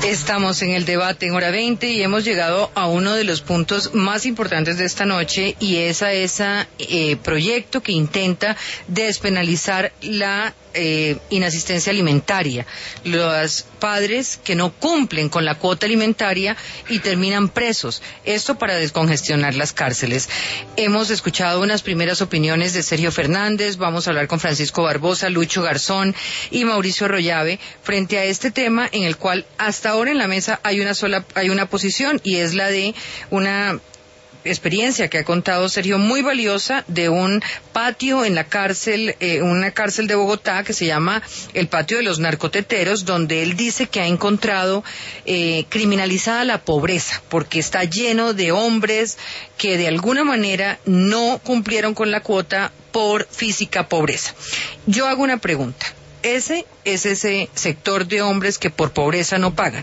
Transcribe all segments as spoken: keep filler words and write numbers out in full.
Estamos en el debate en hora veinte y hemos llegado a uno de los puntos más importantes de esta noche, y es a ese eh, proyecto que intenta despenalizar la eh, inasistencia alimentaria. Los padres que no cumplen con la cuota alimentaria y terminan presos. Esto para descongestionar las cárceles. Hemos escuchado unas primeras opiniones de Sergio Fernández, vamos a hablar con Francisco Barbosa, Lucho Garzón y Mauricio Rollave frente a este tema, en el cual hasta ahora en la mesa hay una sola, hay una posición, y es la de una experiencia que ha contado Sergio muy valiosa de un patio en la cárcel, eh, una cárcel de Bogotá que se llama el patio de los narcoteteros, donde él dice que ha encontrado eh, criminalizada la pobreza, porque está lleno de hombres que de alguna manera no cumplieron con la cuota por física pobreza. Yo hago una pregunta. Ese es ese sector de hombres que por pobreza no pagan,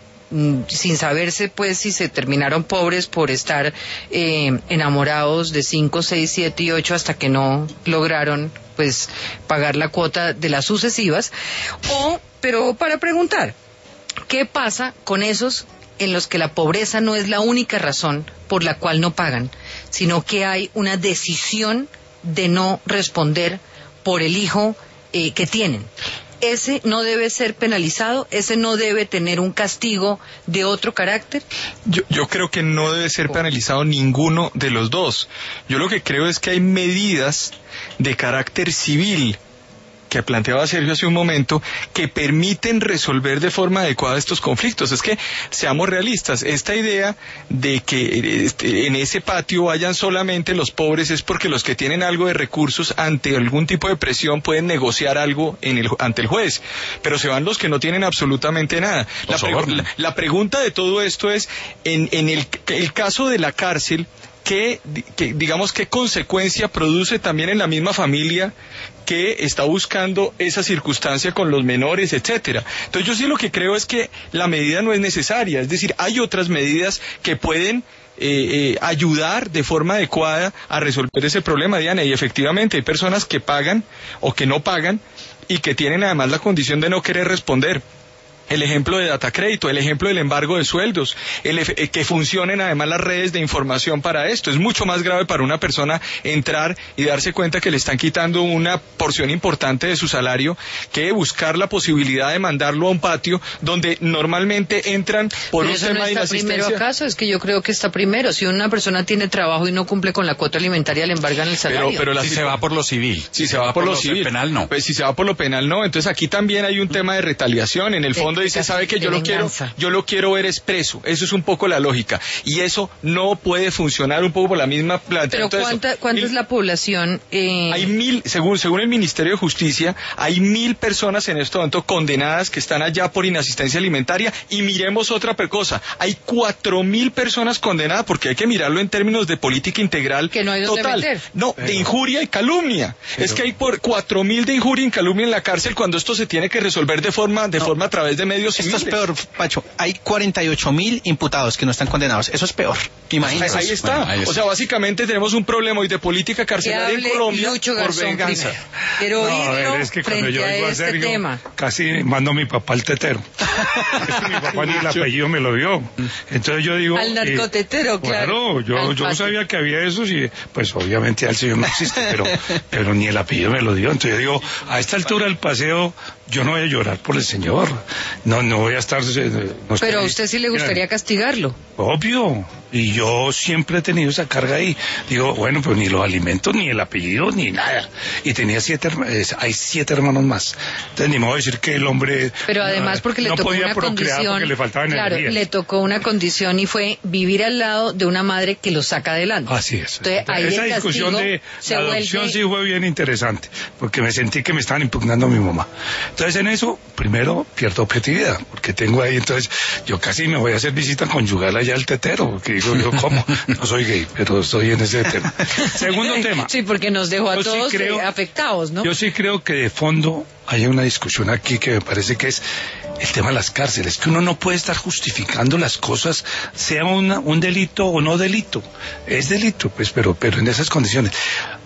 sin saberse pues si se terminaron pobres por estar eh, enamorados de cinco, seis, siete y ocho hasta que no lograron pues pagar la cuota de las sucesivas, o, pero para preguntar, ¿qué pasa con esos en los que la pobreza no es la única razón por la cual no pagan, sino que hay una decisión de no responder por el hijo eh, que tienen? ¿Ese no debe ser penalizado? ¿Ese no debe tener un castigo de otro carácter? Yo, yo creo que no debe ser penalizado ninguno de los dos. Yo lo que creo es que hay medidas de carácter civil, que planteaba Sergio hace un momento, que permiten resolver de forma adecuada estos conflictos. Es que, seamos realistas, esta idea de que este, en ese patio vayan solamente los pobres es porque los que tienen algo de recursos ante algún tipo de presión pueden negociar algo en el, ante el juez, pero se van los que no tienen absolutamente nada. La, pre- la, la pregunta de todo esto es, en, en el, el caso de la cárcel, ¿Qué, que, digamos, qué consecuencia produce también en la misma familia que está buscando esa circunstancia con los menores, etcétera? Entonces yo sí lo que creo es que la medida no es necesaria, es decir, hay otras medidas que pueden eh, eh, ayudar de forma adecuada a resolver ese problema, Diana, y efectivamente hay personas que pagan o que no pagan y que tienen además la condición de no querer responder. El ejemplo de Datacrédito, el ejemplo del embargo de sueldos, el efe, que funcionen además las redes de información para esto. Es mucho más grave para una persona entrar y darse cuenta que le están quitando una porción importante de su salario que buscar la posibilidad de mandarlo a un patio donde normalmente entran por Pero un eso tema no de está inasistencia. Primero acaso, es que yo creo que está primero. Si una persona tiene trabajo y no cumple con la cuota alimentaria, le embargan el salario. Pero, pero la si se va por lo civil. Si se va, va por, por lo civil. penal, no. Pues si se va por lo penal, no. Entonces aquí también hay un tema de retaliación. En el fondo dice, sabe que yo lo quiero, yo lo quiero ver expreso. Eso es un poco la lógica. Y eso no puede funcionar un poco por la misma planta. Pero Entonces, ¿cuánta, ¿cuánta mil, es la población? Eh... Hay mil, según, según el Ministerio de Justicia, hay mil personas en este momento condenadas que están allá por inasistencia alimentaria. Y miremos otra cosa. Hay cuatro mil personas condenadas, porque hay que mirarlo en términos de política integral. Que no hay dónde total. meter. No, pero, de injuria y calumnia. Pero, es que hay por cuatro mil de injuria y calumnia en la cárcel cuando esto se tiene que resolver de forma, de no, forma a través de medios civiles. Esto es peor, Pacho. Hay cuarenta y ocho mil imputados que no están condenados. Eso es peor. Imagínese. Ahí está. Bueno, ahí está. O sea, básicamente tenemos un problema hoy de política carcelaria en Colombia Lucho por Garzón venganza. Primero. Pero no, a ver, es que cuando yo iba a este Sergio, tema. casi mando a mi papá al tetero. Es que mi papá ni el apellido me lo dio. Entonces yo digo... Al narcotetero, eh, claro. Claro, yo, yo no sabía que había eso, y pues obviamente al señor no existe, pero, pero ni el apellido me lo dio. Entonces yo digo, a esta altura del paseo, yo no voy a llorar por el señor. No, no voy a estar... No pero a usted sí le gustaría castigarlo. Obvio. Y yo siempre he tenido esa carga ahí. Digo, bueno, pero ni los alimentos, ni el apellido, ni nada. Y tenía siete, hay siete hermanos más. Entonces ni me voy a decir que el hombre... Pero además porque le no tocó podía una procrear condición... porque le faltaban claro, energías. le tocó una condición y fue vivir al lado de una madre que lo saca adelante. Así es. Entonces, Entonces, ahí esa el discusión de la adopción vuelve... sí fue bien interesante, porque me sentí que me estaban impugnando a mi mamá. Entonces en eso, primero, pierdo objetividad, porque tengo ahí, entonces, yo casi me voy a hacer visita conyugal allá al tetero, porque digo yo, ¿cómo? No soy gay, pero estoy en ese tema. Segundo tema. Sí, porque nos dejó a yo todos sí creo, afectados, ¿no? Yo sí creo que de fondo hay una discusión aquí que me parece que es el tema de las cárceles, que uno no puede estar justificando las cosas, sea una, un delito o no delito. Es delito, pues, pero, pero en esas condiciones.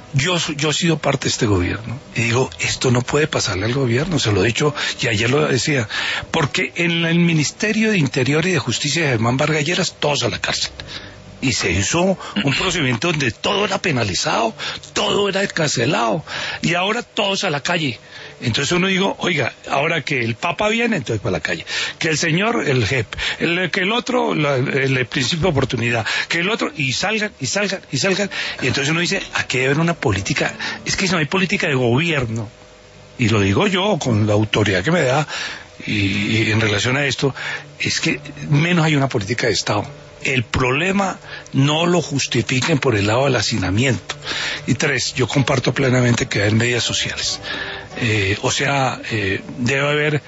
Yo, yo he sido parte de este gobierno y digo, esto no puede pasarle al gobierno, se lo he dicho y ayer lo decía, porque en el Ministerio de Interior y de Justicia de Germán Vargas Lleras, todos a la cárcel. Y se hizo un procedimiento donde todo era penalizado, todo era encarcelado, y ahora todos a la calle. Entonces uno digo, oiga, ahora que el Papa viene, entonces para la calle. Que el señor, el J E P, el, que el otro, la, el, el principio de oportunidad, que el otro, y salgan, y salgan, y salgan. Y entonces uno dice, aquí debe haber una política, es que no hay política de gobierno. Y lo digo yo con la autoridad que me da, y, y en relación a esto, es que menos hay una política de Estado. El problema no lo justifiquen por el lado del hacinamiento. Y tres, yo comparto plenamente que hay medidas sociales. Eh, o sea, eh, debe haber,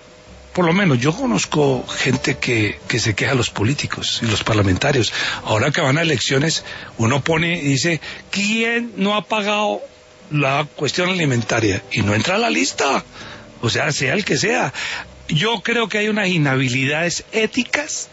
por lo menos yo conozco gente que, que se queja a los políticos y los parlamentarios. Ahora que van a elecciones, uno pone y dice, ¿quién no ha pagado la cuestión alimentaria? Y no entra a la lista. O sea, sea el que sea. Yo creo que hay unas inhabilidades éticas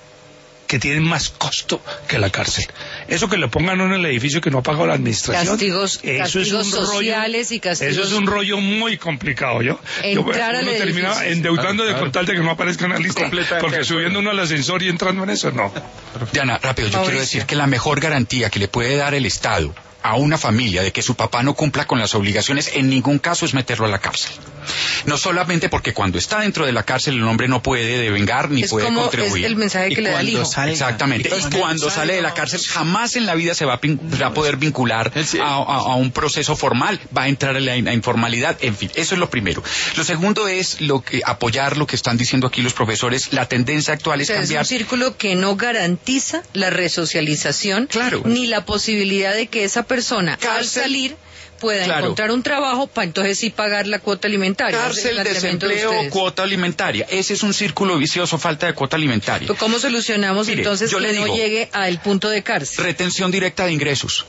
que tienen más costo que la cárcel. Eso que le pongan uno en el edificio que no ha pagado la administración. Castigos, eso castigos es un sociales rollo, y castigos. Eso es un rollo muy complicado. Yo, yo uno termina endeudando de con tal de que no aparezca en la lista. Porque subiendo uno al ascensor y entrando en eso, no. Diana, rápido, yo Mauricio. quiero decir que la mejor garantía que le puede dar el Estado a una familia de que su papá no cumpla con las obligaciones en ningún caso es meterlo a la cárcel. No solamente porque cuando está dentro de la cárcel el hombre no puede devengar ni es puede como contribuir. Es el mensaje que Y le da el cuando hijo. sale- Exactamente. Y Entonces, cuando sale- sale de la cárcel jamás en la vida se va a, pin- va a poder vincular Sí. a, a- a un proceso formal, va a entrar en la in- a informalidad, en fin, eso es lo primero. Lo segundo es lo que apoyar lo que están diciendo aquí los profesores, la tendencia actual O es sea, es cambiar. un círculo que no garantiza la resocialización, Claro. ni la posibilidad de que esa persona al Cárcel. salir pueda Claro. encontrar un trabajo para entonces sí pagar la cuota alimentaria. Ese es el Cárcel, planteamiento de desempleo, ustedes. cuota alimentaria. Ese es un círculo vicioso, falta de cuota alimentaria. Pero ¿cómo solucionamos Mire, entonces yo que le no digo- llegue al punto de cárcel? Retención directa de ingresos,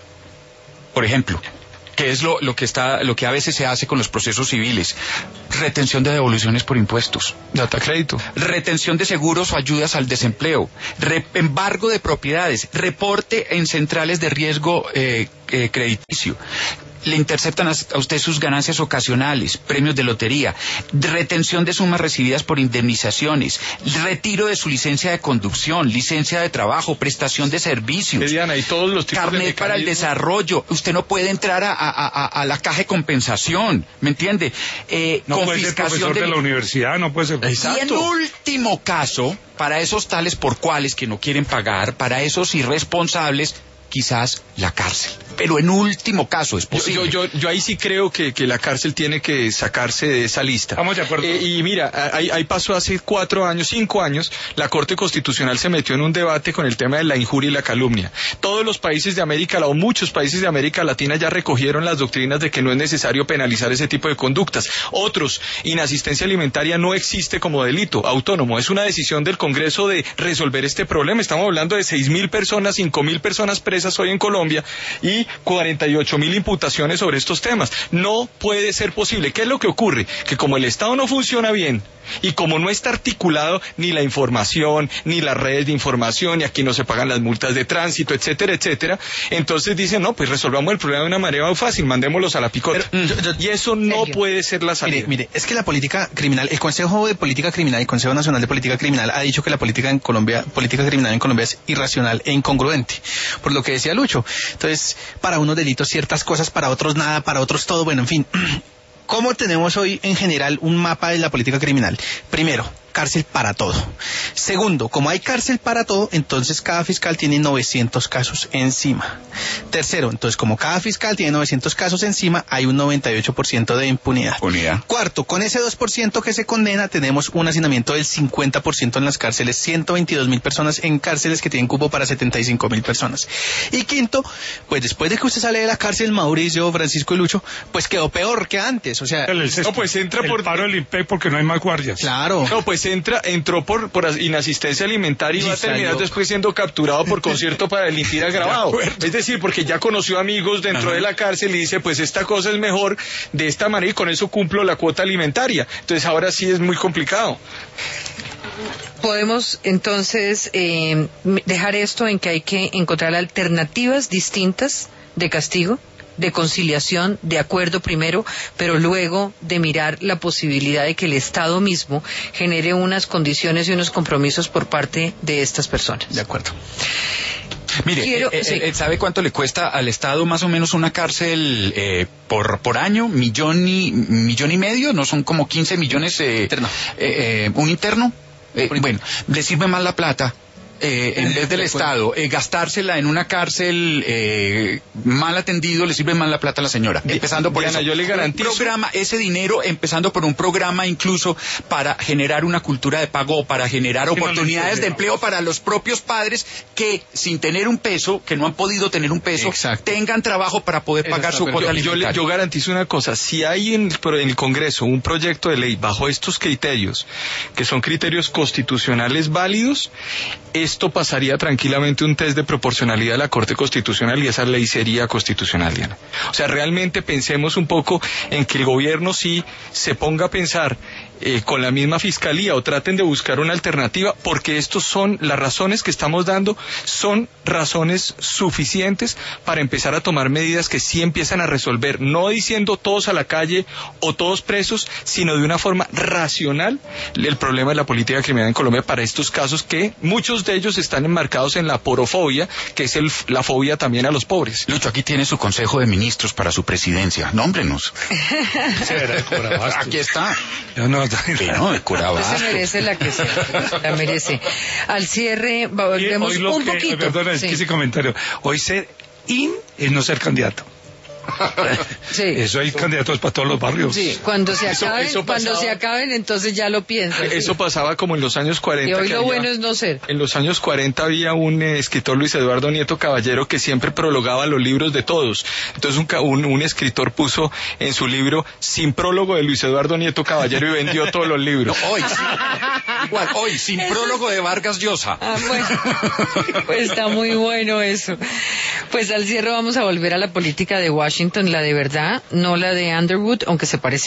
por ejemplo, que es lo, lo que está, lo que a veces se hace con los procesos civiles. Retención de devoluciones por impuestos. Data crédito. Retención de seguros o ayudas al desempleo, re- embargo de propiedades, reporte en centrales de riesgo eh, eh, crediticio. Le interceptan a a usted sus ganancias ocasionales, premios de lotería, retención de sumas recibidas por indemnizaciones, retiro de su licencia de conducción, licencia de trabajo, prestación de servicios, Diana, y todos los tipos de carnet para el mecanismos. desarrollo. Usted no puede entrar a, a- a- a la caja de compensación, ¿me entiende? Eh, No puede ser profesor de, de la universidad, no puede ser... y en último caso, para esos tales por cuales que no quieren pagar, para esos irresponsables, quizás la cárcel. Pero en último caso es Yo, posible. yo, yo, yo ahí sí creo que, que la cárcel tiene que sacarse de esa lista. Estamos de acuerdo. Eh, y mira, ahí, ahí pasó hace cuatro años, cinco años, la Corte Constitucional se metió en un debate con el tema de la injuria y la calumnia. Todos los países de América, o muchos países de América Latina ya recogieron las doctrinas de que no es necesario penalizar ese tipo de conductas. Otros, inasistencia alimentaria no existe como delito autónomo. Es una decisión del Congreso de resolver este problema. Estamos hablando de seis mil personas, cinco mil personas presas hoy en Colombia y cuarenta y ocho mil imputaciones sobre estos temas. No puede ser posible. ¿Qué es lo que ocurre? Que como el Estado no funciona bien y como no está articulado ni la información, ni las redes de información, y aquí no se pagan las multas de tránsito, etcétera, etcétera, entonces dicen, no, pues resolvamos el problema de una manera muy fácil, mandémoslos a la picota. Pero, yo- yo- y eso no Sergio. puede ser la salida. Mire, mire, es que la política criminal, el Consejo de Política Criminal y el Consejo Nacional de Política Criminal ha dicho que la política en Colombia, política criminal en Colombia es irracional e incongruente, por lo que decía Lucho. Entonces, para unos delitos ciertas cosas, para otros nada, para otros todo, bueno, en fin. ¿Cómo tenemos hoy en general un mapa de la política criminal? Primero, cárcel para todo. Segundo, como hay cárcel para todo, entonces cada fiscal tiene novecientos casos encima. Tercero, entonces como cada fiscal tiene novecientos casos encima, hay un noventa y ocho por ciento de impunidad. Unidad. Cuarto, con ese dos por ciento que se condena, tenemos un hacinamiento del cincuenta por ciento en las cárceles, ciento veintidós mil personas en cárceles que tienen cupo para setenta y cinco mil personas. Y quinto, pues después de que usted sale de la cárcel, Mauricio, Francisco y Lucho, pues quedó peor que antes, o sea... El, el sexto, No, pues entra el por- paro del I N P E porque no hay más guardias. Claro. No, pues entra, entró por, por inasistencia alimentaria y, Y va a terminar salió. después siendo capturado por concierto para delinquir agravado. Es decir, porque ya conoció amigos dentro Ajá. de la cárcel y dice, pues esta cosa es mejor de esta manera y con eso cumplo la cuota alimentaria. Entonces ahora sí es muy complicado. Podemos entonces eh, dejar esto en que hay que encontrar alternativas distintas de castigo. de conciliación, de acuerdo primero, pero luego de mirar la posibilidad de que el Estado mismo genere unas condiciones y unos compromisos por parte de estas personas. De acuerdo. Mire, Quiero, eh, sí. eh, ¿sabe cuánto le cuesta al Estado más o menos una cárcel eh, por por año? Millón y millón y medio, ¿no son como quince millones? Eh, Interno. eh, eh, un interno. Eh, bueno, le sirve más la plata. Eh, en vez del Estado, eh, gastársela en una cárcel eh, mal atendido, le sirve más la plata a la señora. Empezando por Diana, eso. yo le garantizo- Un programa, ese dinero, empezando por un programa incluso para generar una cultura de pago, para generar Sí, no, oportunidades no, de no. empleo para los propios padres que, sin tener un peso, que no han podido tener un peso, Exacto. tengan trabajo para poder Eso pagar está su perfecto. cuota Yo, yo le- alimentaria. yo garantizo una cosa, si hay en el, pro- en el Congreso un proyecto de ley bajo estos criterios, que son criterios constitucionales válidos, esto pasaría tranquilamente un test de proporcionalidad de la Corte Constitucional y esa ley sería constitucional, Diana. O sea, realmente pensemos un poco en que el gobierno sí se ponga a pensar eh, con la misma fiscalía o traten de buscar una alternativa, porque estos son las razones que estamos dando, son razones suficientes para empezar a tomar medidas que sí empiezan a resolver, no diciendo todos a la calle o todos presos, sino de una forma racional el problema de la política criminal en Colombia para estos casos que muchos de ellos están enmarcados en la porofobia, que es el, la fobia también a los pobres. Lucho, aquí tiene su consejo de ministros para su presidencia. Nómbrenos. Sí, era de Corabastos. Aquí está. Yo no, Sí, no, de Usted Curabastos. se merece la que se la merece. Al cierre, Y volvemos hoy lo un que, poquito. perdona, es Sí. que ese comentario. Hoy ser in es no ser candidato. Sí. Eso hay candidatos para todos los barrios. Sí, cuando se Eso- acaben, eso cuando pasaba- se acaben, entonces ya lo piensan. sí. Eso pasaba como en los años cuarenta. Y hoy que lo había- bueno es no ser. En los años cuarenta había un eh, escritor, Luis Eduardo Nieto Caballero, que siempre prologaba los libros de todos. Entonces un, ca- un, un escritor puso en su libro sin prólogo de Luis Eduardo Nieto Caballero y vendió todos los libros. No, hoy, sí. Igual, hoy, sin prólogo de Vargas Llosa. Ah, bueno, pues está muy bueno eso. Pues al cierre vamos a volver a la política de Washington, la de verdad, no la de Underwood, aunque se parece